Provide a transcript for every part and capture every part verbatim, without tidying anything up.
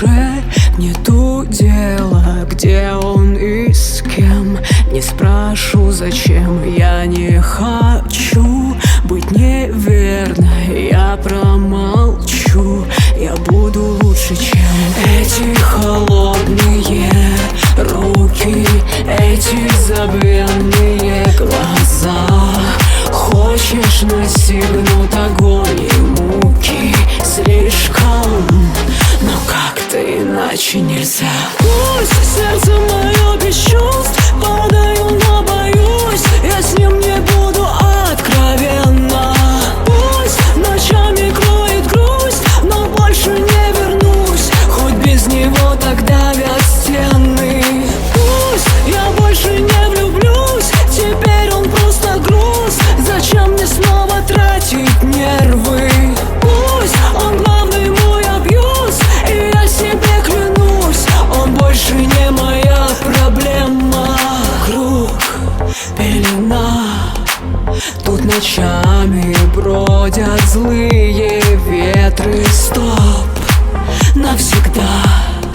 душе нету дела, где он и с кем. Не спрошу, зачем, я не хочу быть неверной, я промолчу. Я буду лучше, чем эти холодные руки, эти забвенные глаза. Хочешь, настигнут огонь и муки слишком, но как-то иначе нельзя. Пусть сердце мое без чувств, падаю, но боюсь, я с ним не буду откровенна. Пусть ночами кроет грусть, но больше не вернусь, хоть без него так давят стены. Пусть я больше не влюблюсь, теперь он просто груз. Зачем мне снова тратить нервы? Пусть он главный мой абьюз, и я себе клянусь, он больше не моя проблема. Круг, пелена, тут ночами бродят злые ветры. Стоп, навсегда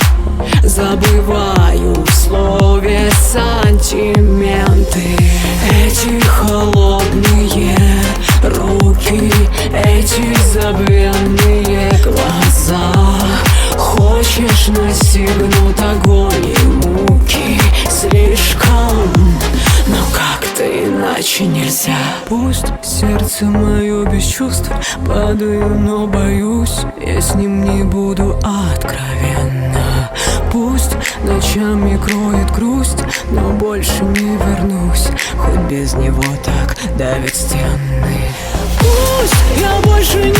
забываю в слове сантименты. Эти холодные руки, эти забвенные глаза. Хочешь, настигнут огонь и муки слишком, но как-то иначе нельзя. Пусть сердце мое без чувств, падаю, но боюсь, я с ним не буду откровенна. Пусть ночами кроет грусть, но больше не вернусь, хоть без него так давят стены. Пусть я больше не